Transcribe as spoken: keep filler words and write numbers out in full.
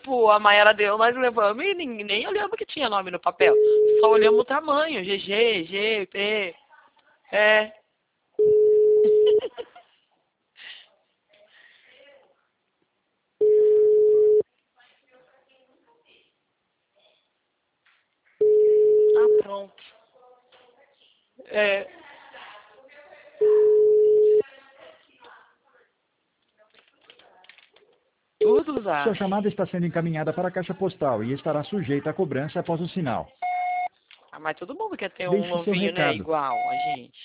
tipo, a Mayara deu, nós levamos e nem, nem olhamos que tinha nome no papel. Só olhamos o tamanho, G G, G, P. É. Ah, pronto. É. Tudo usar. Sua chamada está sendo encaminhada para a caixa postal e estará sujeita a cobrança após o sinal. Ah, mas todo mundo quer ter um Deixe seu novinho, né? recado. Igual a gente.